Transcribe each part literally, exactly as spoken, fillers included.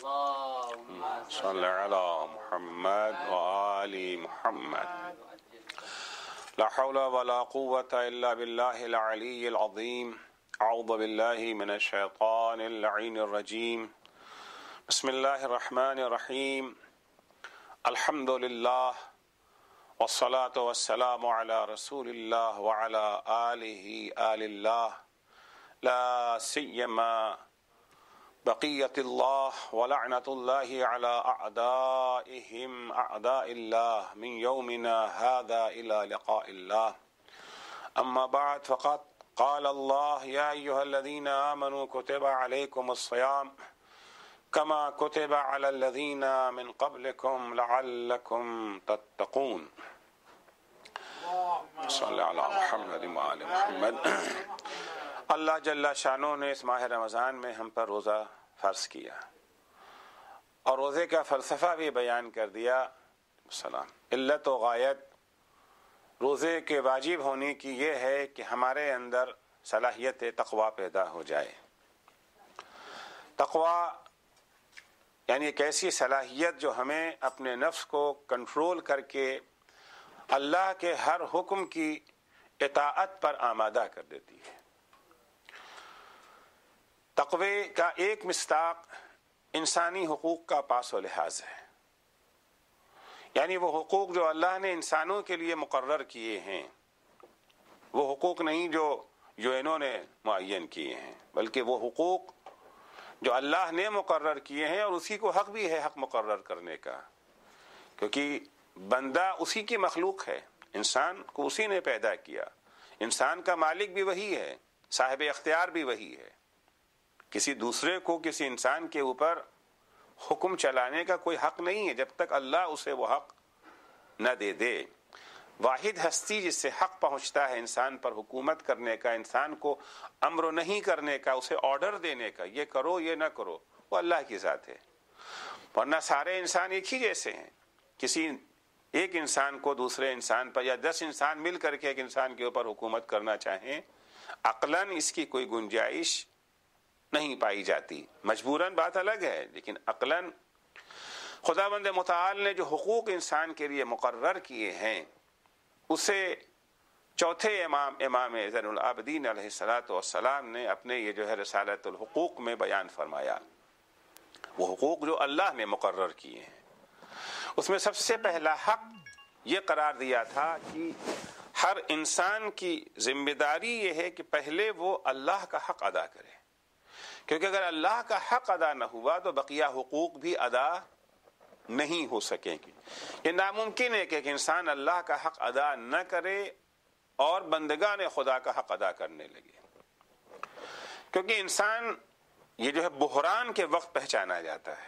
صلی علی محمد وآل محمد. لا حول ولا قوة إلا بالله العلي العظيم. أعوذ بالله من الشيطان اللعين الرجيم. بسم الله الرحمن الرحيم. الحمد لله والصلاة والسلام على رسول الله وعلى آله آل الله، لا سيما بقية الله ولعنة الله على أعدائهم أعداء الله من يومنا هذا إلى لقاء الله. أما بعد، فقد قال الله: يا أيها الذين آمنوا كتب عليكم الصيام كما كتب على الذين من قبلكم لعلكم تتقون. صلی علی محمد وآل محمد. اللہ جل شانہ نے اس ماہ رمضان میں ہم پر روزہ فرض کیا اور روزے کا فلسفہ بھی بیان کر دیا. سلام. علت و غایت روزے کے واجب ہونے کی یہ ہے کہ ہمارے اندر صلاحیت تقویٰ پیدا ہو جائے. تقویٰ یعنی ایک ایسی صلاحیت جو ہمیں اپنے نفس کو کنٹرول کر کے اللہ کے ہر حکم کی اطاعت پر آمادہ کر دیتی ہے. تقوی کا ایک مصداق انسانی حقوق کا پاس و لحاظ ہے، یعنی وہ حقوق جو اللہ نے انسانوں کے لیے مقرر کیے ہیں، وہ حقوق نہیں جو جو انہوں نے معین کیے ہیں، بلکہ وہ حقوق جو اللہ نے مقرر کیے ہیں، اور اسی کو حق بھی ہے حق مقرر کرنے کا، کیونکہ بندہ اسی کی مخلوق ہے، انسان کو اسی نے پیدا کیا، انسان کا مالک بھی وہی ہے، صاحب اختیار بھی وہی ہے. کسی دوسرے کو کسی انسان کے اوپر حکم چلانے کا کوئی حق نہیں ہے جب تک اللہ اسے وہ حق نہ دے دے. واحد ہستی جس سے حق پہنچتا ہے انسان پر حکومت کرنے کا، انسان کو امر نہیں کرنے کا، اسے آرڈر دینے کا، یہ کرو یہ نہ کرو، وہ اللہ کی ذات ہے. ورنہ سارے انسان ایک ہی جیسے ہیں. کسی ایک انسان کو دوسرے انسان پر یا دس انسان مل کر کے ایک انسان کے اوپر حکومت کرنا چاہیں، عقلاً اس کی کوئی گنجائش نہیں پائی جاتی. مجبوراً بات الگ ہے، لیکن عقلاً خداوند متعال نے جو حقوق انسان کے لیے مقرر کیے ہیں اسے چوتھے امام امام زین العابدین علیہ الصلاۃ والسلام نے اپنے یہ جو ہے رسالۃ الحقوق میں بیان فرمایا. وہ حقوق جو اللہ نے مقرر کیے ہیں، اس میں سب سے پہلا حق یہ قرار دیا تھا کہ ہر انسان کی ذمہ داری یہ ہے کہ پہلے وہ اللہ کا حق ادا کرے، کیونکہ اگر اللہ کا حق ادا نہ ہوا تو بقیہ حقوق بھی ادا نہیں ہو سکیں گے. یہ ناممکن ہے کہ ایک انسان اللہ کا حق ادا نہ کرے اور بندگان خدا کا حق ادا کرنے لگے، کیونکہ انسان یہ جو ہے بحران کے وقت پہچانا جاتا ہے.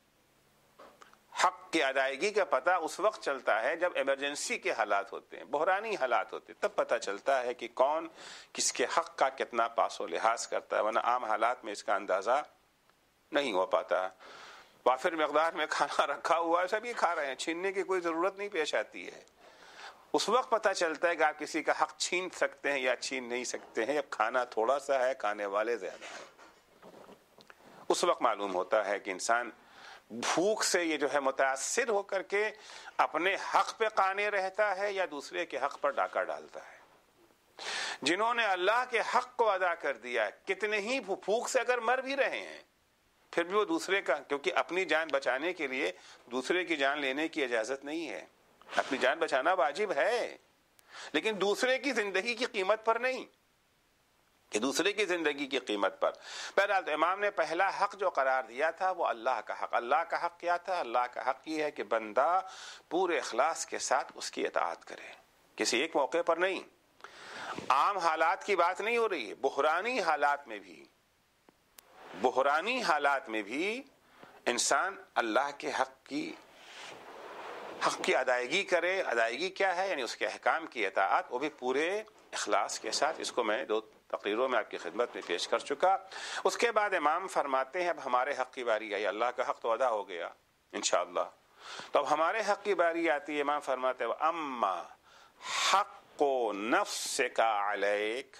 حق کی ادائیگی کا پتہ اس وقت چلتا ہے جب ایمرجنسی کے حالات ہوتے ہیں، بحرانی حالات ہوتے ہیں، تب پتہ چلتا ہے کہ کون کس کے حق کا کتنا پاس و لحاظ کرتا ہے. ورنہ عام حالات میں اس کا اندازہ نہیں ہو پاتا. وافر مقدار میں کھانا رکھا ہوا ہے، سبھی کھا رہے ہیں، چھیننے کی کوئی ضرورت نہیں پیش آتی ہے. اس وقت پتہ چلتا ہے کہ آپ کسی کا حق چھین سکتے ہیں یا چھین نہیں سکتے ہیں. اب کھانا تھوڑا سا ہے، کھانے والے زیادہ ہیں. اس وقت معلوم ہوتا ہے کہ انسان بھوک سے یہ جو ہے متاثر ہو کر کے اپنے حق پہ قانے رہتا ہے یا دوسرے کے حق پر ڈاکہ ڈالتا ہے. جنہوں نے اللہ کے حق کو ادا کر دیا، کتنے ہی بھوک سے اگر مر بھی رہے ہیں پھر بھی وہ دوسرے کا، کیونکہ اپنی جان بچانے کے لیے دوسرے کی جان لینے کی اجازت نہیں ہے. اپنی جان بچانا واجب ہے، لیکن دوسرے کی زندگی کی قیمت پر نہیں، کہ دوسرے کی زندگی کی قیمت پر. بہرحال تو امام نے پہلا حق جو قرار دیا تھا وہ اللہ کا حق. اللہ کا حق کیا تھا؟ اللہ کا حق یہ ہے کہ بندہ پورے اخلاص کے ساتھ اس کی اطاعت کرے، کسی ایک موقع پر نہیں. عام حالات کی بات نہیں ہو رہی ہے، بحرانی حالات میں بھی بحرانی حالات میں بھی انسان اللہ کے حق کی حق کی ادائیگی کرے. ادائیگی کیا ہے؟ یعنی اس کے احکام کی اطاعت، وہ بھی پورے اخلاص کے ساتھ. اس کو میں دو تقریروں میں آپ کی خدمت میں پیش کر چکا. اس کے بعد امام فرماتے ہیں اب ہمارے حق کی باری آئی. اللہ کا حق تو ادا ہو گیا انشاءاللہ، تو اب ہمارے حق کی باری آتی ہے. امام فرماتے ہیں اما حق نفسک علیک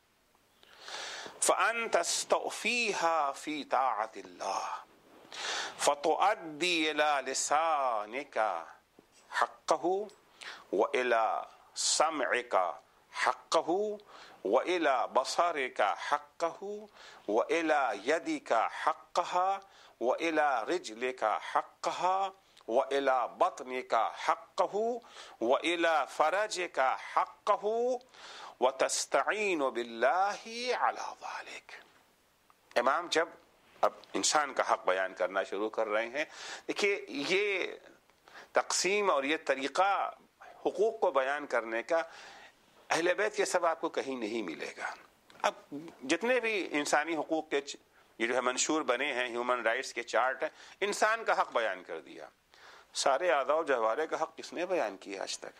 فأن تستوفیہا فی طاعت اللہ. فتؤدي إلى لسانك حقه وإلى سمعك حقه وإلى بصرك حقه وإلى يدك حقها وإلى رجلك حقها وإلى بطنك حقه وإلى فرجك حقه وتستعين بالله على ذلك. امام جب اب انسان کا حق بیان کرنا شروع کر رہے ہیں، دیکھیے یہ تقسیم اور یہ طریقہ حقوق کو بیان کرنے کا اہل بیت کے سب آپ کو کہیں نہیں ملے گا. اب جتنے بھی انسانی حقوق کے یہ جو ہے منشور بنے ہیں، ہیومن رائٹس کے چارٹ ہیں، انسان کا حق بیان کر دیا. سارے اعضاء و جوارح کا حق کس نے بیان کیا آج تک؟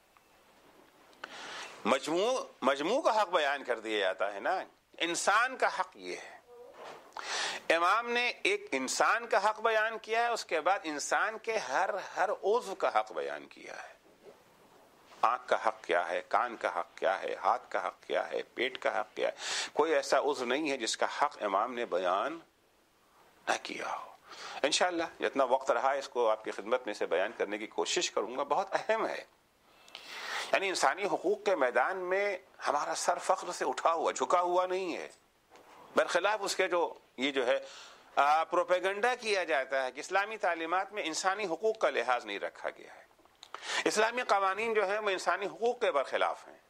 مجموع مجموع کا حق بیان کر دیا جاتا ہے نا. انسان کا حق یہ ہے. امام نے ایک انسان کا حق بیان کیا ہے، اس کے بعد انسان کے ہر ہر عضو کا حق بیان کیا ہے. آنکھ کا حق کیا ہے، کان کا حق کیا ہے، ہاتھ کا حق کیا ہے، پیٹ کا حق کیا ہے. کوئی ایسا عضو نہیں ہے جس کا حق امام نے بیان نہ کیا ہو. انشاءاللہ جتنا وقت رہا اس کو آپ کی خدمت میں سے بیان کرنے کی کوشش کروں گا. بہت اہم ہے. یعنی انسانی حقوق کے میدان میں ہمارا سر فخر سے اٹھا ہوا جھکا ہوا نہیں ہے، برخلاف اس کے جو یہ جو ہے پروپیگنڈا کیا جاتا ہے کہ اسلامی تعلیمات میں انسانی حقوق کا لحاظ نہیں رکھا گیا ہے. اسلامی قوانین جو ہیں وہ انسانی حقوق کے برخلاف ہیں.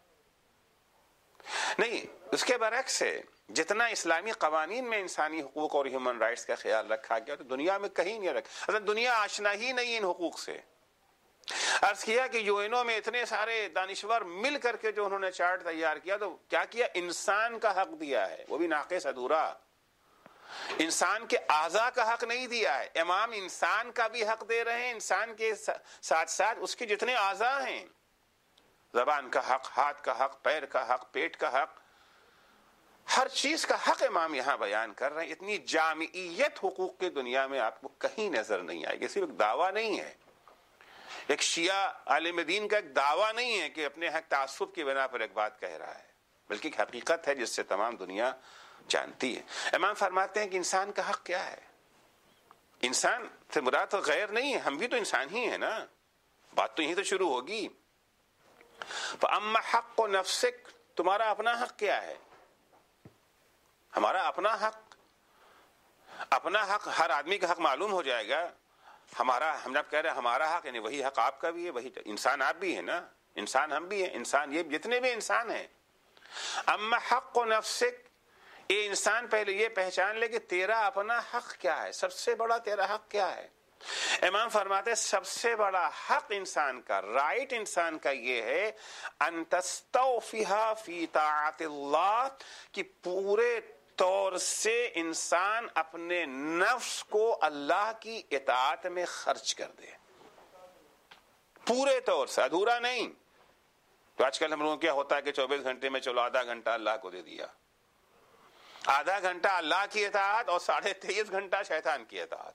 نہیں، اس کے برعکس ہے. جتنا اسلامی قوانین میں انسانی حقوق اور ہیومن رائٹس کا خیال رکھا گیا تو دنیا میں کہیں نہیں رکھا. اصل دنیا آشنا ہی نہیں ان حقوق سے. عرض کیا کہ یو این او میں اتنے سارے دانشور مل کر کے جو انہوں نے چارٹ تیار کیا تو کیا کیا؟ انسان کا حق دیا ہے، وہ بھی ناقص ادھورا. انسان کے اعضاء کا حق نہیں دیا ہے. امام انسان کا بھی حق دے رہے ہیں، انسان کے ساتھ ساتھ اس کے جتنے اعضاء ہیں، زبان کا حق، ہاتھ کا حق، پیر کا حق، پیٹ کا حق، ہر چیز کا حق امام یہاں بیان کر رہے ہیں. اتنی جامعیت حقوق کی دنیا میں آپ کو کہیں نظر نہیں آئے گی. صرف ایک دعویٰ نہیں ہے، ایک شیعہ عالم دین کا ایک دعویٰ نہیں ہے کہ اپنے حق تعصب کی بنا پر ایک بات کہہ رہا ہے، بلکہ ایک حقیقت ہے جس سے تمام دنیا جانتی ہے. امام فرماتے ہیں کہ انسان کا حق کیا ہے. انسان سے مراد تو غیر نہیں ہے، ہم بھی تو انسان ہی ہیں نا. بات تو یہیں تو شروع ہوگی. فَأَمَّا حَقُّ نَفْسِكَ، تمہارا اپنا حق کیا ہے. ہمارا اپنا حق، اپنا حق ہر آدمی کا حق معلوم ہو جائے گا. ہمارا ہم جب کہہ رہے ہیں ہمارا حق، یعنی وہی حق آپ کا بھی ہے، وہی انسان آپ بھی ہے نا. انسان ہم بھی ہیں، انسان یہ جتنے بھی انسان ہیں. اما حق نفسک، یہ انسان پہلے یہ پہچان لے کہ تیرا اپنا حق کیا ہے. سب سے بڑا تیرا حق کیا ہے. امام فرماتے سب سے بڑا حق انسان کا، رائٹ انسان کا یہ ہے ان تستوفیھا فی طاعت اللہ، کہ پورے طور سے انسان اپنے نفس کو اللہ کی اطاعت میں خرچ کر دے. پورے طور سے، ادھورا نہیں. تو آج کل ہم لوگوں کیا ہوتا ہے کہ چوبیس گھنٹے میں چلو آدھا گھنٹہ اللہ کو دے دیا، آدھا گھنٹہ اللہ کی اطاعت اور ساڑھے تیئیس گھنٹہ شیطان کی اطاعت.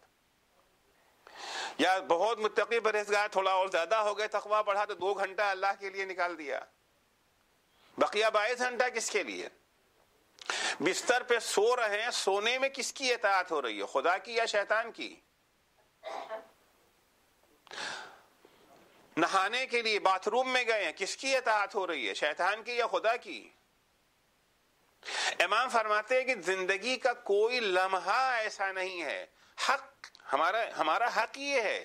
یا بہت متقی پرہیزگار، تھوڑا اور زیادہ ہو گئے، تقویٰ بڑھا تو دو گھنٹہ اللہ کے لیے نکال دیا. بقیہ بائیس گھنٹہ کس کے لیے؟ بستر پہ سو رہے ہیں، سونے میں کس کی اطاعت ہو رہی ہے، خدا کی یا شیطان کی؟ نہانے کے لیے باتھ روم میں گئے ہیں، کس کی اطاعت ہو رہی ہے، شیطان کی یا خدا کی؟ امام فرماتے ہیں کہ زندگی کا کوئی لمحہ ایسا نہیں ہے. حق ہمارا ہمارا حق یہ ہے،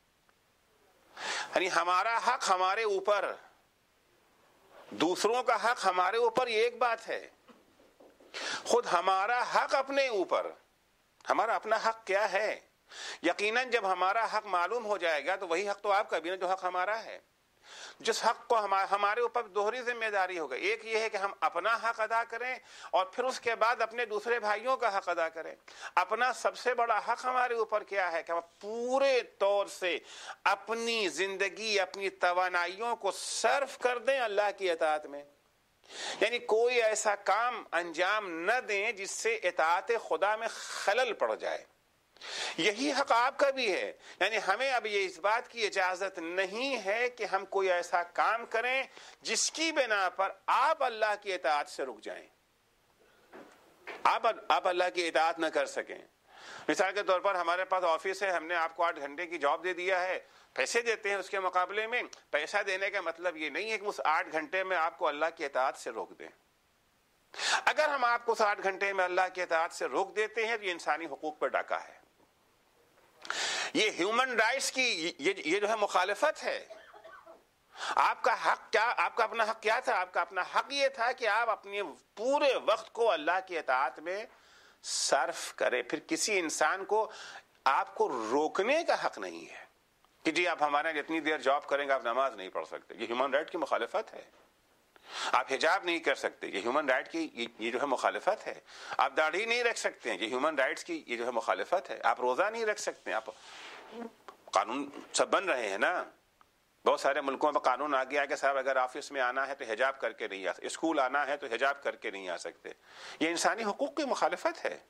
یعنی ہمارا حق ہمارے اوپر، دوسروں کا حق ہمارے اوپر یہ ایک بات ہے، خود ہمارا حق اپنے اوپر. ہمارا اپنا حق کیا ہے؟ یقیناً جب ہمارا حق معلوم ہو جائے گا تو وہی حق تو آپ کا بھی نا جو حق ہمارا ہے. جس حق کو ہمارے اوپر دوہری ذمہ داری ہوگا. ایک یہ ہے کہ ہم اپنا حق ادا کریں اور پھر اس کے بعد اپنے دوسرے بھائیوں کا حق ادا کریں. اپنا سب سے بڑا حق ہمارے اوپر کیا ہے کہ ہم پورے طور سے اپنی زندگی، اپنی توانائیوں کو صرف کر دیں اللہ کی اطاعت میں. یعنی کوئی ایسا کام انجام نہ دیں جس سے اطاعت خدا میں خلل پڑ جائے. یہی حق آپ کا بھی ہے. یعنی ہمیں اب یہ اس بات کی اجازت نہیں ہے کہ ہم کوئی ایسا کام کریں جس کی بنا پر آپ اللہ کی اطاعت سے رک جائیں، آپ آپ اللہ کی اطاعت نہ کر سکیں. مثال کے طور پر ہمارے پاس آفس ہے، ہم نے آپ کو آٹھ گھنٹے کی جاب دے دیا ہے، پیسے دیتے ہیں اس کے مقابلے میں. پیسہ دینے کا مطلب یہ نہیں ہے کہ اس آٹھ گھنٹے میں آپ کو اللہ کی اطاعت سے روک دیں. اگر ہم آپ کو اس آٹھ گھنٹے میں اللہ کی اطاعت سے روک دیتے ہیں تو یہ انسانی حقوق پر ڈاکہ ہے، یہ ہیومن رائٹس کی یہ جو ہے مخالفت ہے. آپ کا حق کیا، آپ کا اپنا حق کیا تھا؟ آپ کا اپنا حق یہ تھا کہ آپ اپنے پورے وقت کو اللہ کی اطاعت میں صرف کریں. پھر کسی انسان کو آپ کو روکنے کا حق نہیں ہے کہ جی آپ ہمارے جتنی دیر جاب کریں گے آپ نماز نہیں پڑھ سکتے. یہ ہیومن رائٹ کی مخالفت ہے. آپ حجاب نہیں کر سکتے، یہ ہیومن رائٹ کی یہ جو ہے مخالفت ہے. آپ داڑھی نہیں رکھ سکتے ہیں، یہ ہیومن رائٹس کی یہ جو ہے مخالفت ہے. آپ روزہ نہیں رکھ سکتے. آپ قانون سب بن رہے ہیں نا، بہت سارے ملکوں میں قانون آ گیا کہ صاحب اگر آفس میں آنا ہے تو حجاب کر کے نہیں آ سکتے، اسکول آنا ہے تو حجاب کر کے نہیں آ سکتے. یہ انسانی حقوق کی مخالفت ہے.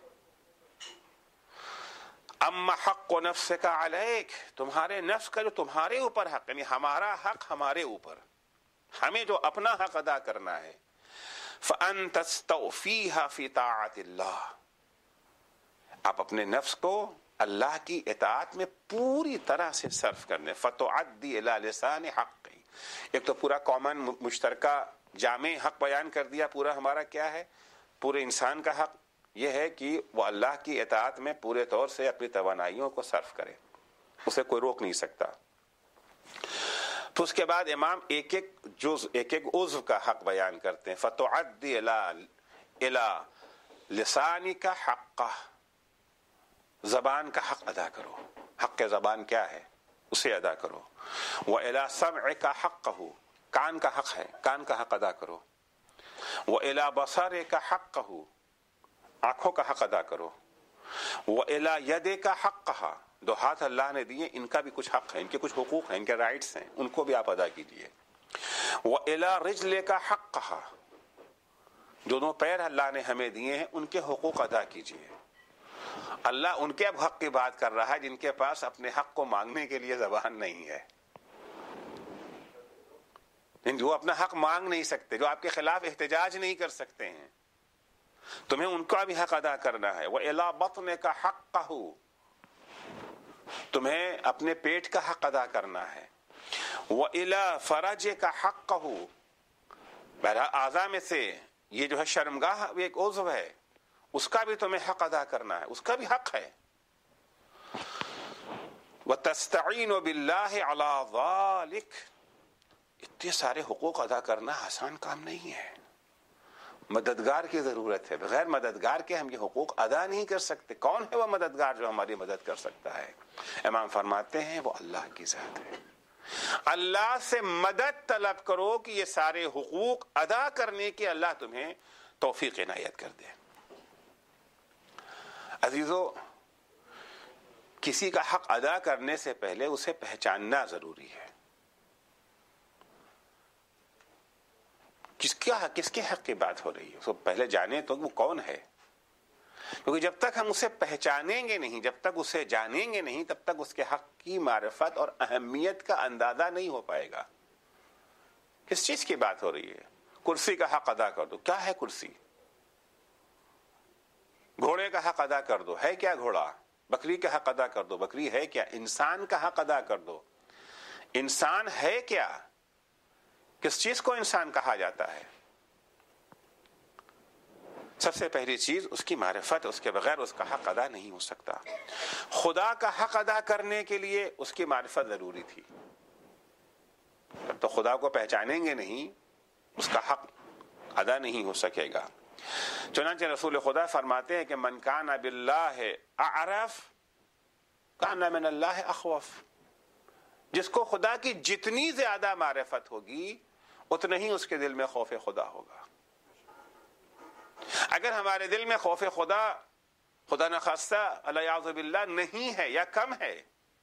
اما حق نفسک علیک، تمہارے نفس کا جو تمہارے اوپر حق، یعنی ہمارا حق ہمارے اوپر، ہمیں جو اپنا حق ادا کرنا ہے. فَأَن تَسْتَوْفِيهَا فِي طَاعَةِ اللَّهِ، آپ اپنے نفس کو اللہ کی اطاعت میں پوری طرح سے صرف کرنے. فَتُعَدِّ إِلَى لِسَانِ حَقِّ، ایک تو پورا کامن مشترکہ جامع حق بیان کر دیا. پورا ہمارا کیا ہے؟ پورے انسان کا حق یہ ہے کہ وہ اللہ کی اطاعت میں پورے طور سے اپنی توانائیوں کو صرف کرے، اسے کوئی روک نہیں سکتا. تو اس کے بعد امام ایک ایک جز ایک ایک عضو کا حق بیان کرتے ہیں. فَتُعَدِّ إِلَى لِسَانِكَ حَقَّهُ، زبان کا حق ادا کرو. حق زبان کیا ہے اسے ادا کرو. وَإِلَى سَمْعِكَ حَقَّهُ، کان کا حق ہے، کان کا حق ادا کرو. وَإِلَى بَصَرِكَ حَقَّهُ، آنکھوں کا حق ادا کرو. وَإِلَى يَدِكَ حَقَّهَا، دو ہاتھ اللہ نے دیے ان کا بھی کچھ حق ہے، ان کے کچھ حقوق ہیں، ان کے رائٹس ہیں، ان کو بھی آپ ادا کیجیے. وَإِلَى رِجْلِكَ حَقَّهَا، جو دو پیر اللہ نے ہمیں دیے ہیں ان کے حقوق ادا کیجیے. اللہ ان کے اب حق کی بات کر رہا ہے جن کے پاس اپنے حق کو مانگنے کے لیے زبان نہیں ہے، جو اپنا حق مانگ نہیں سکتے، جو آپ کے خلاف احتجاج نہیں کر سکتے ہیں، تمہیں ان کا بھی حق ادا کرنا ہے. وَإِلَى بَطْنِكَ حَقَّهُ، تمہیں اپنے پیٹ کا حق ادا کرنا ہے. وَإِلَى فَرَجِكَ حَقَّهُ، بہرحال اعضاء میں سے یہ جو ہے شرمگاہ ایک عضو ہے، اس کا بھی تمہیں حق ادا کرنا ہے، اس کا بھی حق ہے. وَتَسْتَعِينُ بِاللَّهِ عَلَى ذَلِكَ، اتنے سارے حقوق ادا کرنا آسان کام نہیں ہے، مددگار کی ضرورت ہے. بغیر مددگار کے ہم یہ حقوق ادا نہیں کر سکتے. کون ہے وہ مددگار جو ہماری مدد کر سکتا ہے؟ امام فرماتے ہیں وہ اللہ کی ذات ہے. اللہ سے مدد طلب کرو کہ یہ سارے حقوق ادا کرنے کی اللہ تمہیں توفیق عنایت کر دے. عزیزو، کسی کا حق ادا کرنے سے پہلے اسے پہچاننا ضروری ہے. کس کیا کس کے حق کی بات ہو رہی ہے اس کو پہلے جانے تو وہ کون ہے، کیونکہ جب تک ہم اسے پہچانیں گے نہیں، جب تک اسے جانیں گے نہیں، تب تک اس کے حق کی معرفت اور اہمیت کا اندازہ نہیں ہو پائے گا. کس چیز کی بات ہو رہی ہے؟ کرسی کا حق ادا کر دو. کیا ہے کرسی؟ گھوڑے کا حق ادا کر دو. ہے کیا گھوڑا؟ بکری کا حق ادا کر دو. بکری ہے کیا؟ انسان کا حق ادا کر دو. انسان ہے کیا؟ کس چیز کو انسان کہا جاتا ہے؟ سب سے پہلی چیز اس کی معرفت، اس کے بغیر اس کا حق ادا نہیں ہو سکتا. خدا کا حق ادا کرنے کے لیے اس کی معرفت ضروری تھی. جب تو خدا کو پہچانیں گے نہیں اس کا حق ادا نہیں ہو سکے گا. چنانچہ رسول خدا فرماتے ہیں کہ من کان باللہ اعرف کان من اللہ اخوف، جس کو خدا کی جتنی زیادہ معرفت ہوگی اتنا ہی اس کے دل میں خوف خدا ہوگا. اگر ہمارے دل میں خوف خدا خدا نخواستہ الیاذ باللہ نہیں ہے یا کم ہے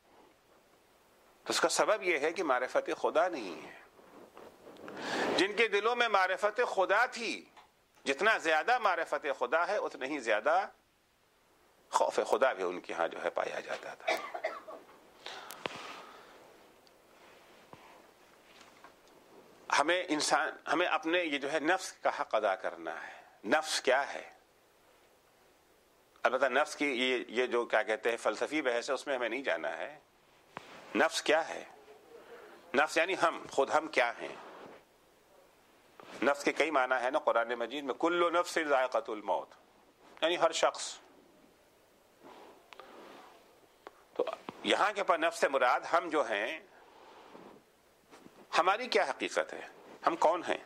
تو اس کا سبب یہ ہے کہ معرفت خدا نہیں ہے. جن کے دلوں میں معرفت خدا تھی، جتنا زیادہ معرفت خدا ہے اتنا ہی زیادہ خوف خدا بھی ان کے ہاں جو ہے پایا جاتا تھا. ہمیں انسان ہمیں اپنے یہ جو ہے نفس کا حق ادا کرنا ہے. نفس کیا ہے؟ البتہ نفس کی یہ یہ جو کیا کہتے ہیں فلسفی بحث ہے، اس میں ہمیں نہیں جانا ہے. نفس کیا ہے؟ نفس یعنی ہم خود ہم کیا ہیں. نفس کے کئی معنی ہیں نا قرآن مجید میں. کل نفس ذائقۃ الموت، یعنی ہر شخص. تو یہاں کے پر نفس سے مراد ہم جو ہیں، ہماری کیا حقیقت ہے، ہم کون ہیں.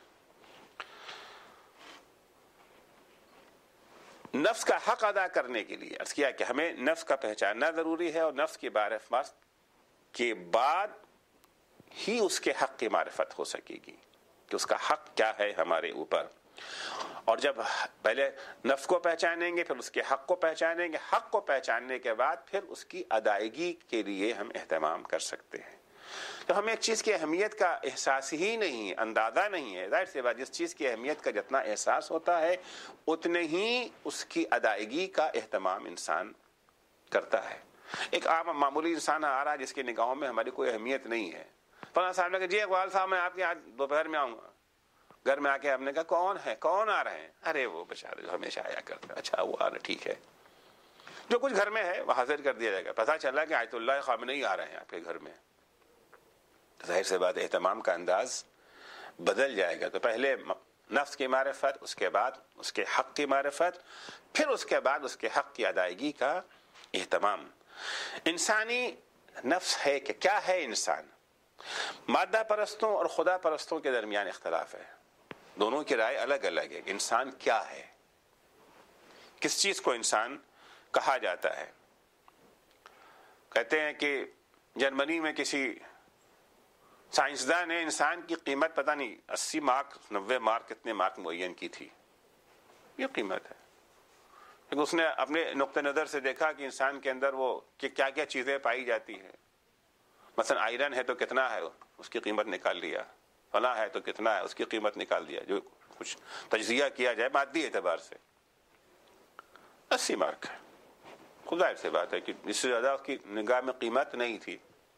نفس کا حق ادا کرنے کے لیے عرض کیا کہ ہمیں نفس کا پہچاننا ضروری ہے، اور نفس کی معرفت کے بعد ہی اس کے حق کی معرفت ہو سکے گی کہ اس کا حق کیا ہے ہمارے اوپر. اور جب پہلے نفس کو پہچانیں گے، پھر اس کے حق کو پہچانیں گے. حق کو پہچاننے کے بعد پھر اس کی ادائیگی کے لیے ہم اہتمام کر سکتے ہیں. تو ہمیں ایک چیز کی اہمیت کا احساس ہی نہیں، اندازہ نہیں ہے. ظاہر سی بات، جس چیز کی اہمیت کا جتنا احساس ہوتا ہے اتنے ہی اس کی ادائیگی کا اہتمام انسان کرتا ہے. ایک عام معمولی انسان آ رہا ہے جس کی نگاہوں میں ہماری کوئی اہمیت نہیں ہے. فلاں صاحب نے کہا جی اقبال صاحب میں آپ کے آج دوپہر میں آؤں گا. گھر میں آ کے ہم نے کہا کون ہے، کون آ رہے ہیں؟ ارے وہ بیچارے جو ہمیشہ آیا کرتے ہیں. اچھا وہ آ رہے، ٹھیک ہے. جو کچھ گھر میں ہے وہ حاضر کر دیا جائے گا. پتہ چلا کہ آیت اللہ خامنئی آ رہے ہیں آپ کے گھر میں. ظاہر سے بات اہتمام کا انداز بدل جائے گا. تو پہلے نفس کی معرفت، اس کے بعد اس کے حق کی معرفت، پھر اس کے بعد اس کے حق کی ادائیگی کا اہتمام. انسانی نفس ہے کہ کیا ہے انسان؟ مادہ پرستوں اور خدا پرستوں کے درمیان اختلاف ہے. دونوں کی رائے الگ الگ ہے کہ انسان کیا ہے، کس چیز کو انسان کہا جاتا ہے. کہتے ہیں کہ جرمنی میں کسی سائنسداں نے انسان کی قیمت پتہ نہیں اسی مارک نوے مارک کتنے مارک معین کی تھی. یہ قیمت ہے کیونکہ اس نے اپنے نقطہ نظر سے دیکھا کہ انسان کے اندر وہ کہ کیا کیا چیزیں پائی جاتی ہیں. مثلا آئرن ہے تو کتنا ہے، اس کی قیمت نکال لیا. فلاں ہے تو کتنا ہے، اس کی قیمت نکال دیا. جو کچھ تجزیہ کیا جائے مادی اعتبار سے اسی مارک ہے. خدا سے بات ہے کہ اس سے زیادہ اس کی نگاہ میں قیمت نہیں تھی.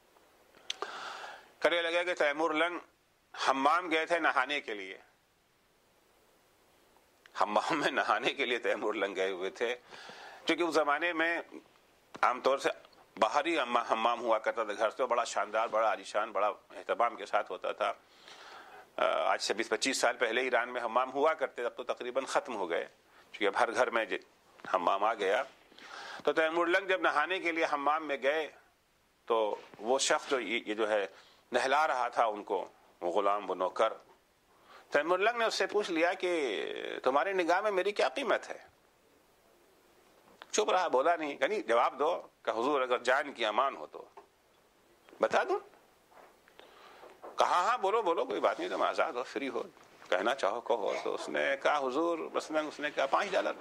کرنے لگے کہ تیمور لنگ حمام گئے تھے نہانے کے لیے. حمام میں نہانے کے لیے تیمور لنگ گئے ہوئے تھے، کیونکہ اس زمانے میں عام طور سے باہری حمام ہوا کرتا تھا. گھر سے بڑا شاندار، بڑا عالیشان، بڑا اہتمام کے ساتھ ہوتا تھا. آج سے بیس پچیس سال پہلے ایران میں حمام ہوا کرتے، اب تو تقریباً ختم ہو گئے کیونکہ اب ہر گھر میں حمام آ گیا. تو تیمور لنگ جب نہانے کے لیے حمام میں گئے تو وہ شخص جو یہ جو ہے نہلا رہا تھا ان کو، وہ غلام، وہ نوکر، تیمور لنگ نے اس سے پوچھ لیا کہ تمہاری نگاہ میں میری کیا قیمت ہے؟ چپ رہا، بولا نہیں. یعنی جواب دو کہ حضور اگر جان کی امان ہو تو بتا دوں. کہا ہاں بولو بولو، کوئی بات نہیں، تم آزاد ہو، فری ہو، کہنا چاہو کہو. تو اس نے کہا حضور مثلا اس نے کہا پانچ ڈالر.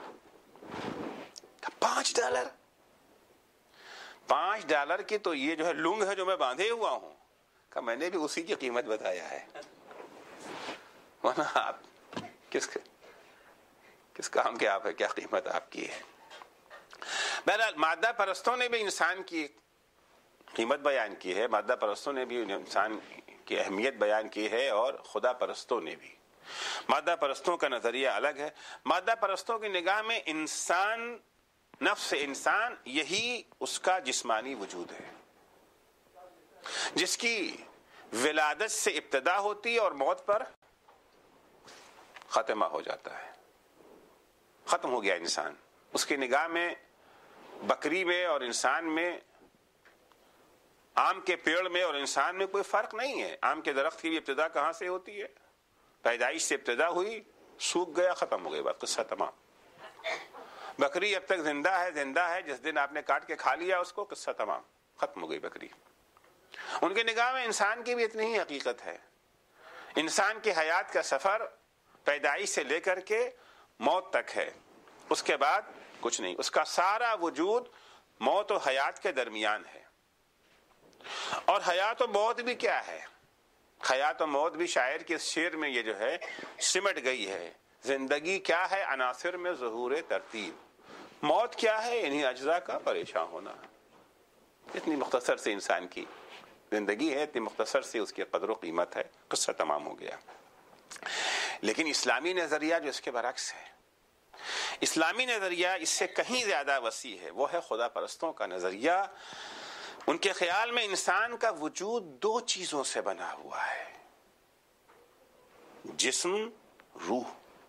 پانچ ڈالر پانچ ڈالر کی تو یہ جو ہے لنگ ہے جو میں باندھے ہوا ہوں. کہ میں نے بھی اسی کی قیمت بتایا ہے. آپ کس کس کام کے آپ ہے، کیا قیمت آپ کی ہے؟ بہرحال مادہ پرستوں نے بھی انسان کی قیمت بیان کی ہے، مادہ پرستوں نے بھی انسان کی اہمیت بیان کی ہے، اور خدا پرستوں نے بھی. مادہ پرستوں کا نظریہ الگ ہے. مادہ پرستوں کی نگاہ میں انسان، نفس انسان، یہی اس کا جسمانی وجود ہے جس کی ولادت سے ابتدا ہوتی ہے اور موت پر ختمہ ہو جاتا ہے. ختم ہو گیا انسان. اس کی نگاہ میں بکری میں اور انسان میں، آم کے پیڑ میں اور انسان میں کوئی فرق نہیں ہے. آم کے درخت کی بھی ابتدا کہاں سے ہوتی ہے؟ پیدائش سے ابتدا ہوئی، سوکھ گیا، ختم ہو گئی، بات قصہ تمام. بکری اب تک زندہ ہے، زندہ ہے، جس دن آپ نے کاٹ کے کھا لیا اس کو، قصہ تمام، ختم ہو گئی بکری. ان کی نگاہ میں انسان کی بھی اتنی ہی حقیقت ہے. انسان کی حیات کا سفر پیدائش سے لے کر کے موت تک ہے. اس کے بعد کچھ نہیں. اس کا سارا وجود موت و حیات کے درمیان ہے. اور حیات و موت بھی کیا ہے؟ حیات و موت بھی شاعر کے شعر میں یہ جو ہے سمٹ گئی ہے. زندگی کیا ہے؟ عناصر میں ظہور ترتیب. موت کیا ہے؟ انہی اجزاء کا پریشان ہونا. اتنی مختصر سے انسان کی زندگی ہے، اتنی مختصر سے اس کی قدر و قیمت ہے. قصہ تمام ہو گیا. لیکن اسلامی نظریہ جو اس کے برعکس ہے، اسلامی نظریہ اس سے کہیں زیادہ وسیع ہے، وہ ہے خدا پرستوں کا نظریہ۔ ان کے خیال میں انسان کا وجود دو چیزوں سے بنا ہوا ہے، جسم، روح۔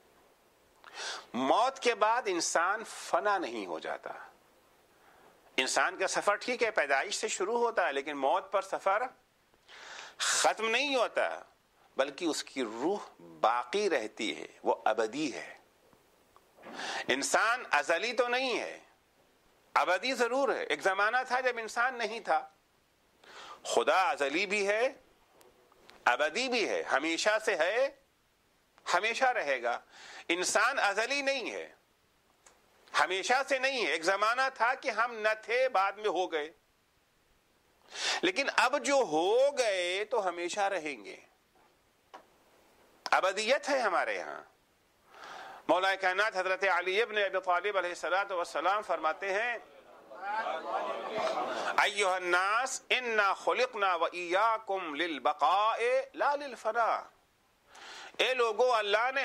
موت کے بعد انسان فنا نہیں ہو جاتا۔ انسان کا سفر ٹھیک ہے پیدائش سے شروع ہوتا ہے، لیکن موت پر سفر ختم نہیں ہوتا، بلکہ اس کی روح باقی رہتی ہے، وہ ابدی ہے۔ انسان ازلی تو نہیں ہے، ابدی ضرور ہے۔ ایک زمانہ تھا جب انسان نہیں تھا۔ خدا ازلی بھی ہے، ابدی بھی ہے، ہمیشہ سے ہے، ہمیشہ رہے گا۔ انسان ازلی نہیں ہے، ہمیشہ سے نہیں ہے۔ ایک زمانہ تھا کہ ہم نہ تھے، بعد میں ہو گئے، لیکن اب جو ہو گئے تو ہمیشہ رہیں گے۔ ابدیت ہے ہمارے ہاں۔ مولا کائنات حضرت علی ابن ابی طالب علیہ الصلوۃ والسلام فرماتے ہیں، ایھا الناس انا خلقنا وایاکم للبقاء لا للفناء۔ اے لوگو، اللہ نے